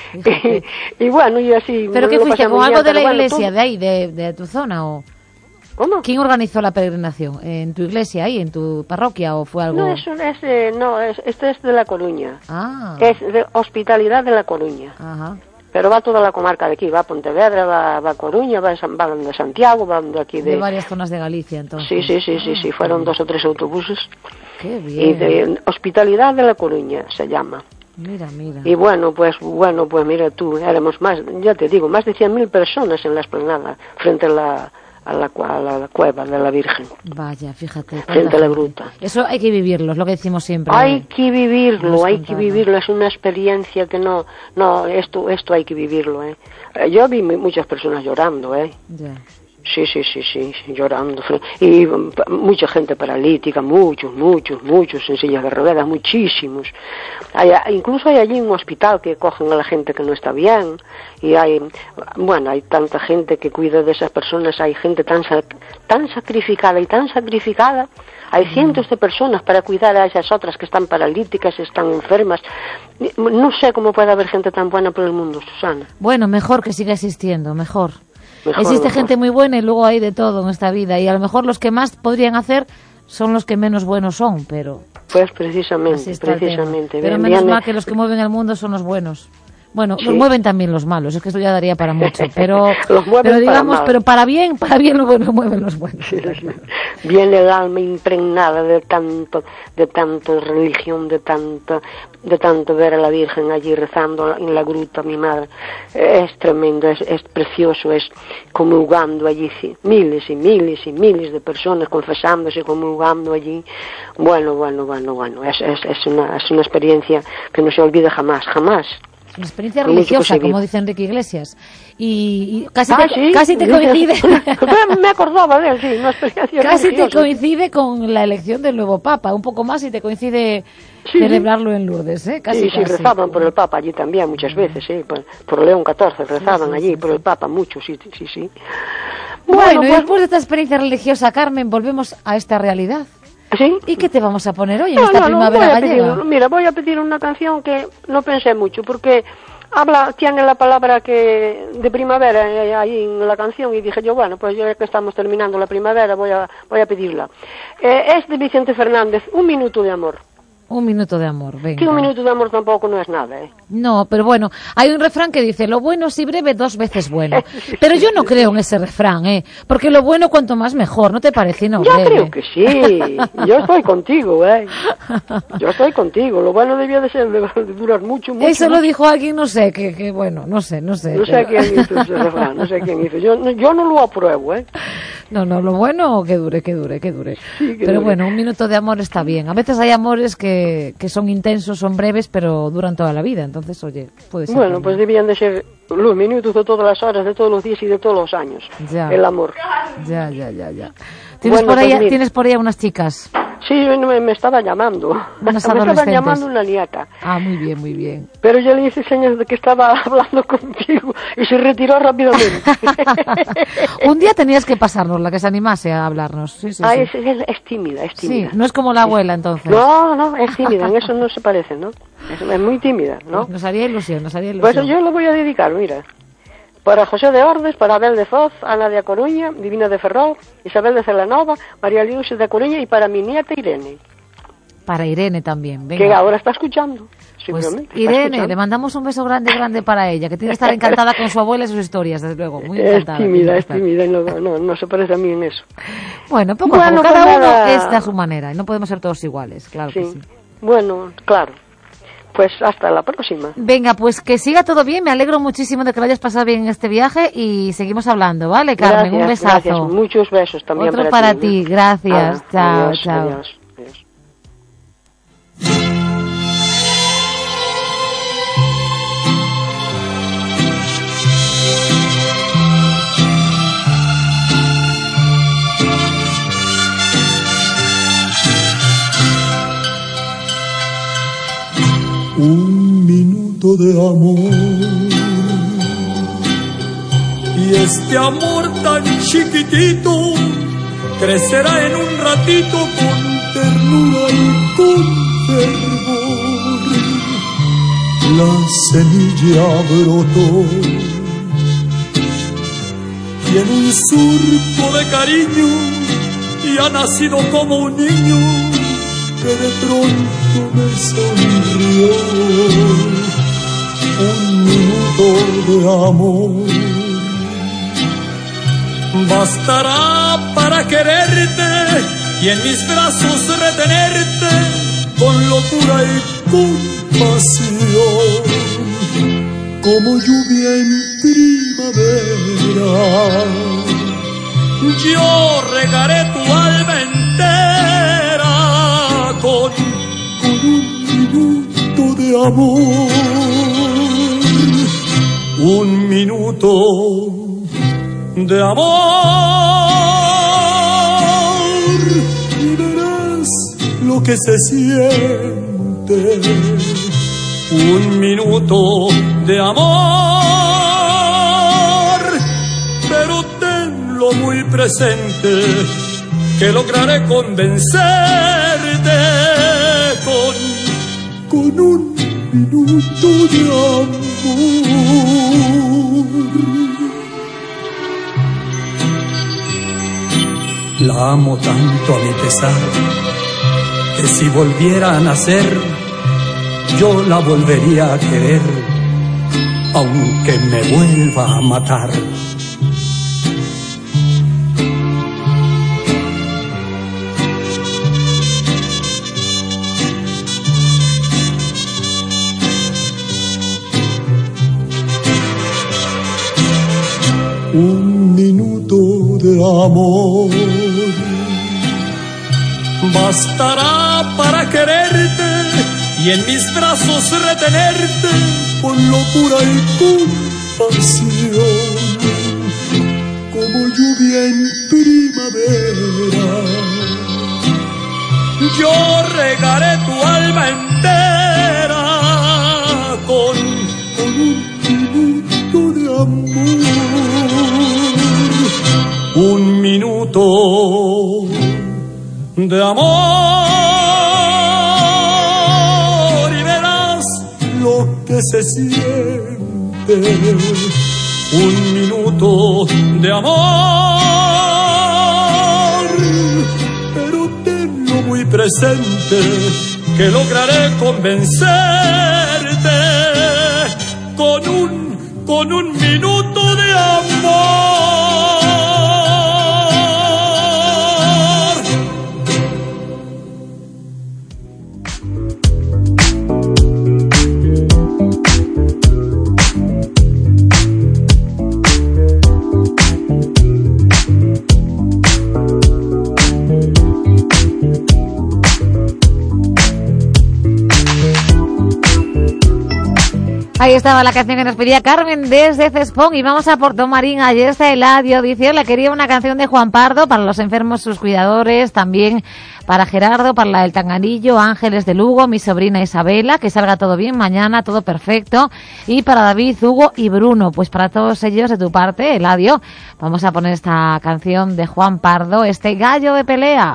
Y, y bueno, y así... ¿Pero qué fuiste, con algo de la iglesia, bueno, de ahí, de, de tu zona, o...? ¿Cómo? ¿Quién organizó la peregrinación? ¿En tu iglesia ahí, en tu parroquia, o fue algo...? No, es, un, es, eh, no es, este es de La Coruña. Ah. Es de Hospitalidad de La Coruña. Ajá. Pero va toda la comarca de aquí, va a Pontevedra, va, va a Coruña, va, va de Santiago, va de aquí de... De varias zonas de Galicia, entonces. Sí, sí, sí, sí, sí, fueron dos o tres autobuses. Qué bien. Y de Hospitalidad de La Coruña se llama. Mira, mira. Y bueno, pues, bueno, pues mira tú, éramos más, ya te digo, más de cien mil personas en la explanada, frente a la... A la, a la cueva de la Virgen. Vaya, fíjate. Frente a la gruta. Eso hay que vivirlo, es lo que decimos siempre. Hay que vivirlo, hay que vivirlo, es una experiencia que no, no, esto, esto hay que vivirlo, eh. Yo vi muchas personas llorando, eh. Ya. Sí, sí, sí, sí, llorando. Y mucha gente paralítica, muchos, muchos, muchos en sillas de ruedas, muchísimos. Hay, incluso hay allí un hospital que cogen a la gente que no está bien. Y hay, bueno, hay tanta gente que cuida de esas personas, hay gente tan, tan sacrificada y tan sacrificada. Hay cientos de personas para cuidar a esas otras que están paralíticas, están enfermas. No sé cómo puede haber gente tan buena por el mundo, Susana. Bueno, mejor que siga existiendo, mejor. Mejor, Existe mejor. gente muy buena y luego hay de todo en esta vida. Y a lo mejor los que más podrían hacer son los que menos buenos son, pero... Pues precisamente, Pero precisamente. Bien, menos bien, mal que los que mueven el mundo son los buenos. Bueno, Sí. los mueven también los malos, es que esto ya daría para mucho, pero, Los mueven pero para digamos, mal. pero para bien, para bien lo bueno mueven los buenos. Viene el alma impregnada de tanto, de tanta religión, de tanto, de tanto ver a la Virgen allí rezando en la gruta, mi madre. Es tremendo, es, es precioso, es comulgando allí, sí, miles y miles y miles de personas confesándose, comulgando allí. Bueno, bueno, bueno, bueno, es, es, es una, es una experiencia que no se olvida jamás, jamás. Una experiencia Con mucho religiosa, que se como vive. dice Enrique Iglesias. Y, y casi, Ah, te, sí, casi te coincide... Me acordaba de él, sí, una experiencia Casi te religiosa. coincide con la elección del nuevo Papa, un poco más y te coincide Sí, celebrarlo en Lourdes, ¿eh? Casi, sí, sí, casi. rezaban por el Papa allí también muchas veces, sí, por, por León catorce rezaban sí, allí, sí, por el Papa, muchos, sí, sí, sí. Bueno, Bueno, y pues- después de esta experiencia religiosa, Carmen, volvemos a esta realidad. ¿Sí? ¿Y qué te vamos a poner hoy en No, esta no, no, primavera voy a pedir, gallega? mira, voy a pedir una canción que no pensé mucho, porque habla, tiene la palabra que de primavera eh, ahí en la canción, y dije yo, bueno, pues ya que estamos terminando la primavera, voy a, voy a pedirla. Eh, es de Vicente Fernández, Un minuto de amor. Un minuto de amor, venga. Que un minuto de amor tampoco no es nada, ¿eh? No, pero bueno, hay un refrán que dice, lo bueno si breve, dos veces bueno. Pero yo no creo en ese refrán, ¿eh? Porque lo bueno cuanto más mejor, ¿no te parece? No, Yo breve. creo que sí, yo estoy contigo, ¿eh? Yo estoy contigo, lo bueno debía de ser de, de durar mucho, mucho. Eso lo mucho. dijo alguien, no sé, que, que bueno, no sé, no sé. No sé pero- quién hizo ese refrán, no sé quién hizo. Yo, no- yo no lo apruebo, ¿eh? No, no, lo bueno que dure, que dure, que dure. que Pero dure. bueno, un minuto de amor está bien. A veces hay amores que, que son intensos, son breves, pero duran toda la vida. Entonces, oye, puede ser. Bueno, también. pues debían de ser los minutos de todas las horas, de todos los días y de todos los años. Ya. El amor. Ya, ya, ya, ya. ¿Tienes, Bueno, por pues ahí, mira. ¿Tienes por ahí a unas chicas? Sí, me, me estaba llamando. Me estaba llamando una nieta. Ah, muy bien, muy bien. Pero yo le hice señas de que estaba hablando contigo y se retiró rápidamente. Un día tenías que pasarnos, la que se animase a hablarnos. Sí, sí, ah, sí. Es, es, es tímida, es tímida. Sí, no es como la abuela, entonces. No, no, es tímida, en eso no se parece, ¿no? Es, es muy tímida, ¿no? Nos haría ilusión, nos haría ilusión. Pues yo lo voy a dedicar, mira. Para José de Ordes, para Abel de Foz, Ana de A Coruña, Divina de Ferrol, Isabel de Celanova, María Luisa de A Coruña y para mi nieta Irene. Para Irene también, venga. Que ahora está escuchando. Pues Irene, le mandamos un beso grande, grande para ella, que tiene que estar encantada con su abuela y sus historias, desde luego, muy encantada. Es tímida, es tímida, y no, no, no se parece a mí en eso. Bueno, poco a bueno, poco, cada pues uno nada. es a su manera, y no podemos ser todos iguales, claro sí. que sí. Bueno, claro. Pues hasta la próxima. Venga, pues que siga todo bien. Me alegro muchísimo de que lo hayas pasado bien en este viaje y seguimos hablando, ¿vale, Carmen? Gracias, un besazo. Gracias. Muchos besos también. Otro para, para ti. ti. Gracias. Ah, chao, adiós, chao. Adiós, adiós. Un minuto de amor y este amor tan chiquitito crecerá en un ratito con ternura y con fervor. La semilla brotó y en un surco de cariño y ha nacido como un niño que de pronto me sonrió. Un minuto de amor bastará para quererte y en mis brazos retenerte con locura y compasión, como lluvia en primavera. Yo regaré tu alma entera con, con un minuto de amor, un minuto de amor, y verás lo que se siente, un minuto de amor, pero tenlo muy presente, que lograré convencerte con, con un minuto de amor. La amo tanto a mi pesar, que si volviera a nacer, yo la volvería a querer, aunque me vuelva a matar. Un minuto de amor bastará para quererte y en mis brazos retenerte con locura y compasión, como lluvia en primavera. Yo regaré tu alma entera con, con un minuto de amor, un minuto de amor, y verás lo que se siente, un minuto de amor, pero tenlo muy presente, que lograré convencerte con un, con un minuto de amor. Ahí estaba la canción que nos pedía Carmen desde Cespón, y vamos a Porto Marín. Allí está Eladio, dice: le quería una canción de Juan Pardo para los enfermos, sus cuidadores, también para Gerardo, para la del Tanganillo, Ángeles de Lugo, mi sobrina Isabela, que salga todo bien mañana, todo perfecto, y para David, Hugo y Bruno, pues para todos ellos de tu parte, Eladio, vamos a poner esta canción de Juan Pardo, este gallo de pelea.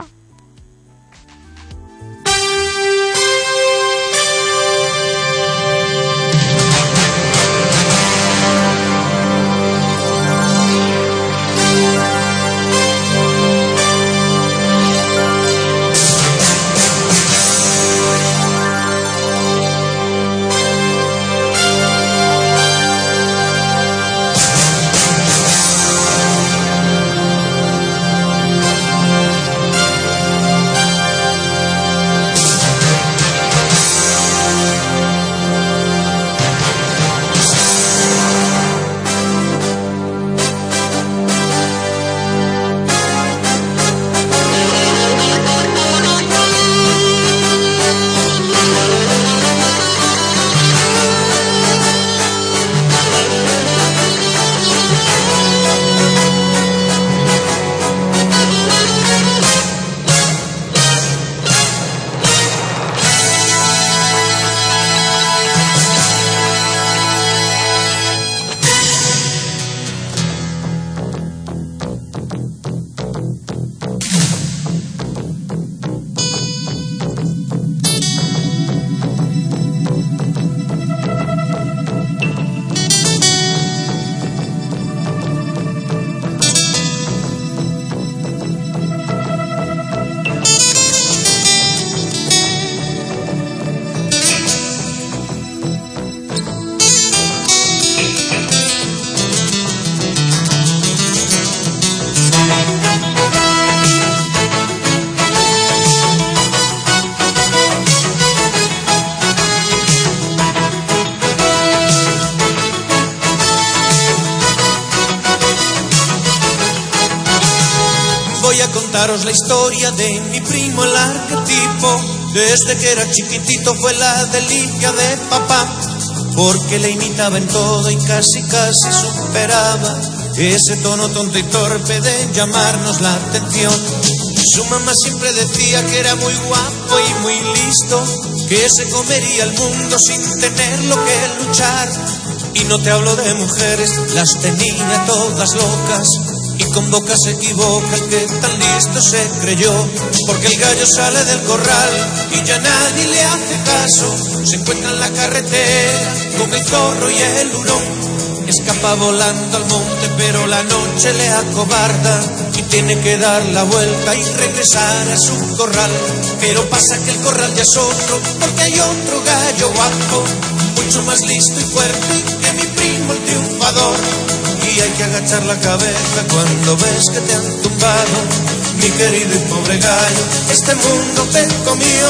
Contaros la historia de mi primo el arquetipo. Desde que era chiquitito fue la delicia de papá, porque le imitaba en todo y casi casi superaba ese tono tonto y torpe de llamarnos la atención. Su mamá siempre decía que era muy guapo y muy listo, que se comería el mundo sin tenerlo que luchar. Y no te hablo de mujeres, las tenía todas locas, y con boca se equivoca el que tan listo se creyó, porque el gallo sale del corral y ya nadie le hace caso. Se encuentra en la carretera con el zorro y el hurón, escapa volando al monte pero la noche le acobarda y tiene que dar la vuelta y regresar a su corral. Pero pasa que el corral ya es otro, porque hay otro gallo guapo, mucho más listo y fuerte que mi primo el triunfador. Y hay que agachar la cabeza cuando ves que te han tumbado, mi querido y pobre gallo, este mundo te comió.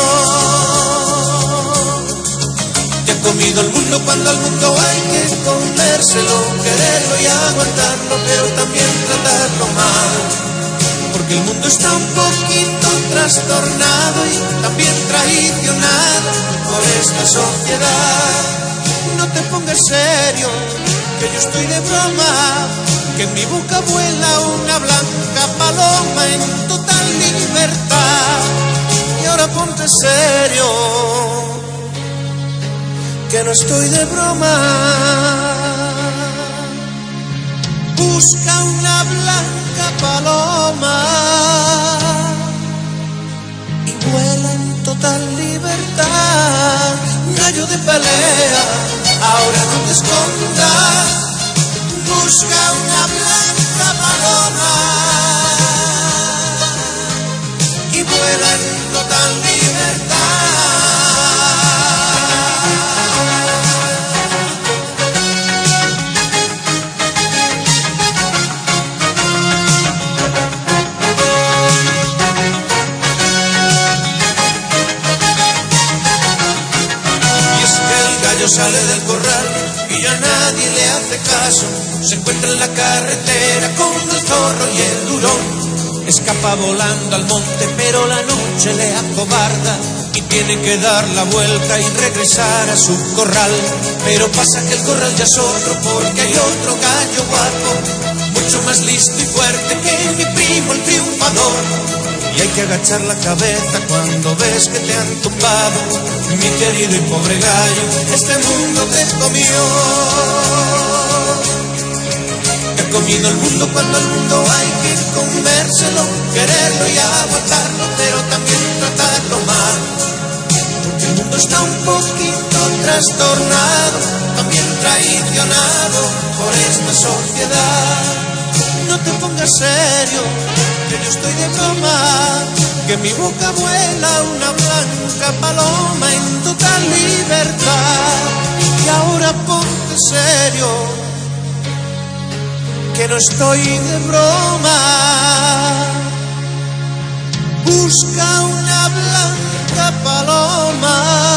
Te ha comido el mundo cuando al mundo hay que comérselo, quererlo y aguantarlo, pero también tratarlo mal, porque el mundo está un poquito trastornado y también traicionado por esta sociedad. No te pongas serio, que yo estoy de broma, que en mi boca vuela una blanca paloma en total libertad. Y ahora ponte serio, que no estoy de broma. Busca una blanca paloma y vuela en total libertad. Gallo de pelea, ahora no te escondas, busca una blanca paloma y vuela en total libertad. Y es que el gallo sale del corral y ya nadie le hace caso. Se encuentra en la carretera con el zorro y el hurón, escapa volando al monte pero la noche le acobarda y tiene que dar la vuelta y regresar a su corral. Pero pasa que el corral ya es otro, porque hay otro gallo guapo, mucho más listo y fuerte que mi primo el triunfador. y hay que agachar la cabeza cuando ves que te han tumbado. Mi querido y pobre gallo, este mundo te comió. He comido el mundo cuando el mundo hay que comérselo, quererlo y aguantarlo, pero también tratarlo mal. Porque el mundo está un poquito trastornado, también traicionado por esta sociedad. No te pongas serio, que yo estoy de broma, que mi boca vuela una blanca paloma en total libertad. Y ahora ponte serio, que no estoy de broma. Busca una blanca paloma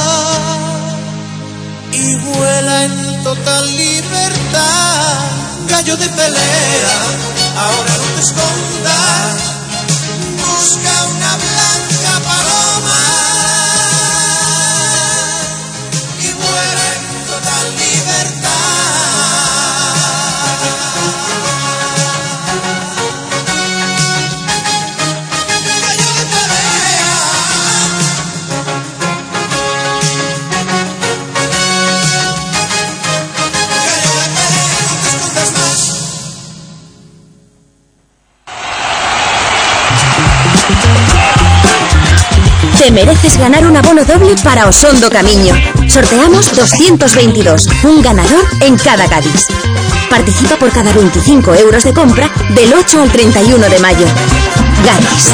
y vuela en total libertad. Gallo de pelea, ahora no te escondas. Busca una blanca paloma y vuela en total libertad. Te mereces ganar un abono doble para Osondo Camiño. Sorteamos doscientos veintidós, un ganador en cada Cádiz. Participa por cada veinticinco euros de compra del ocho al treinta y uno de mayo. Cádiz.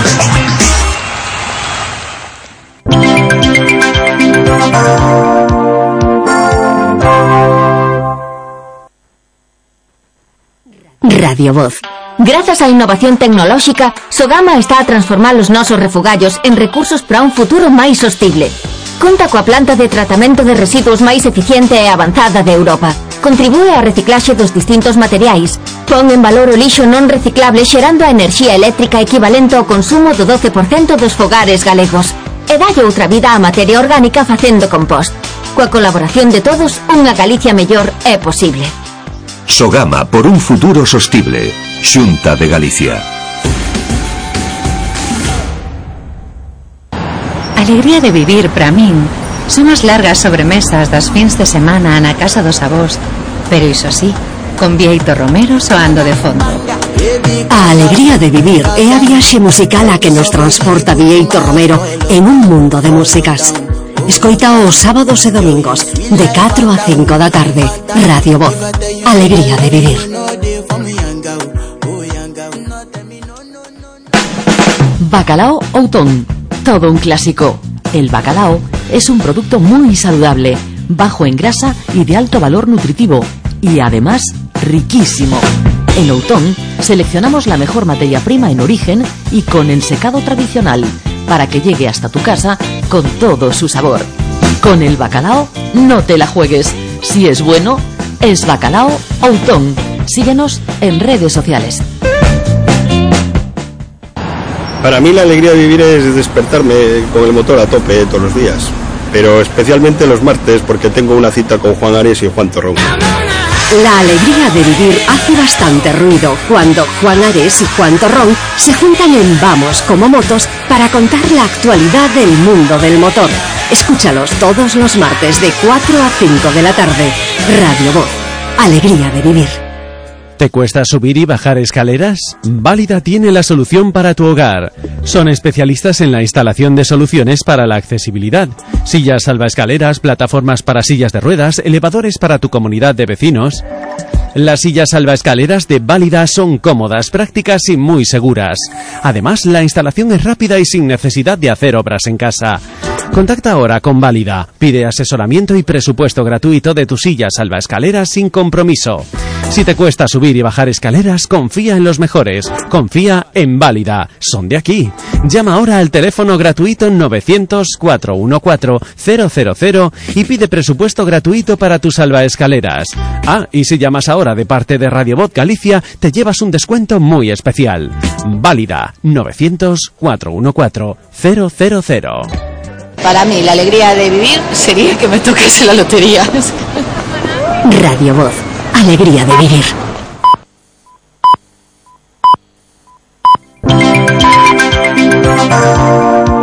Radio Voz. Grazas á innovación tecnolóxica, Sogama está a transformar os nosos refugallos en recursos para un futuro máis sostible. Conta coa planta de tratamento de residuos máis eficiente e avanzada de Europa. Contribúe á reciclaxe dos distintos materiais. Pon en valor o lixo non reciclable xerando a enerxía eléctrica equivalente ao consumo do doce por cento dos fogares galegos. E dalle outra vida á materia orgánica facendo compost. Coa colaboración de todos, unha Galicia mellor é posible. Sogama por un futuro sostible. Xunta de Galicia. Alegría de vivir para min son as largas sobremesas das fins de semana na casa dos avós, pero iso sí, con Bieito Romero soando de fondo. A alegría de vivir é a viaxe musical a que nos transporta Bieito Romero en un mundo de músicas. Escoita os sábados e domingos de catro a cinco da tarde. Radio Voz. Alegría de vivir. Bacalao Outón, todo un clásico. El bacalao es un producto muy saludable, bajo en grasa y de alto valor nutritivo, y además riquísimo. En Outón seleccionamos la mejor materia prima en origen y con ensecado tradicional, para que llegue hasta tu casa con todo su sabor. Con el bacalao no te la juegues. Si es bueno, es Bacalao Outón. Síguenos en redes sociales. Para mí la alegría de vivir es despertarme con el motor a tope todos los días, pero especialmente los martes porque tengo una cita con Juan Ares y Juan Torrón. La alegría de vivir hace bastante ruido cuando Juan Ares y Juan Torrón se juntan en Vamos como Motos para contar la actualidad del mundo del motor. Escúchalos todos los martes de cuatro a cinco de la tarde. Radio Voz. Alegría de vivir. ¿Te cuesta subir y bajar escaleras? Válida tiene la solución para tu hogar. Son especialistas en la instalación de soluciones para la accesibilidad. Sillas salvaescaleras, plataformas para sillas de ruedas, elevadores para tu comunidad de vecinos. Las sillas salvaescaleras de Válida son cómodas, prácticas y muy seguras. Además, la instalación es rápida y sin necesidad de hacer obras en casa. Contacta ahora con Válida. Pide asesoramiento y presupuesto gratuito de tu silla salvaescaleras sin compromiso. Si te cuesta subir y bajar escaleras, confía en los mejores. Confía en Válida. Son de aquí. Llama ahora al teléfono gratuito novecientos, cuatrocientos catorce, cero cero cero y pide presupuesto gratuito para tus salvaescaleras. Ah, y si llamas ahora de parte de Radio Voz Galicia, te llevas un descuento muy especial. Válida. novecientos, cuatrocientos catorce, cero cero cero. Para mí, la alegría de vivir sería que me tocase la lotería. Radio Voz. Alegría de vivir.